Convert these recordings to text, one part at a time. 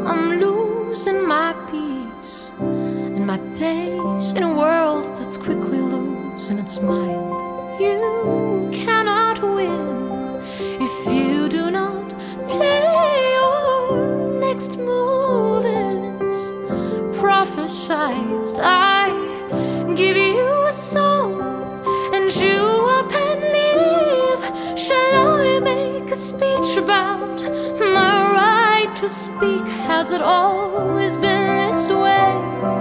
I'm losing my peace and my pace in a world that's quickly losing its mind. You cannot win if you do not play. Your next move is prophesized. I give you a song and you up and leave. Shall I make a speech about my right to speak? Has it always been this way?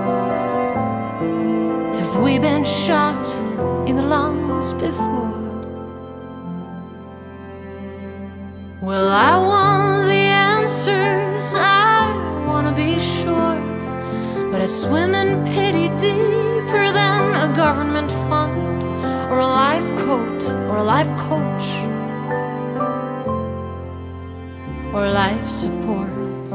Have we been shot in the lungs before? Well, I want the answers, I wanna be sure, but I swim in pity deeper than a government fund or a life coat or a life coach or life support.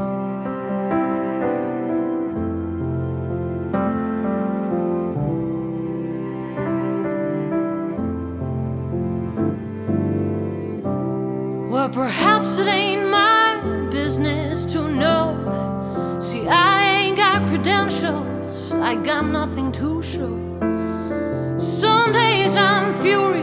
Well, perhaps it ain't my business to know. See, I ain't got credentials, I got nothing to show. Some days I'm furious,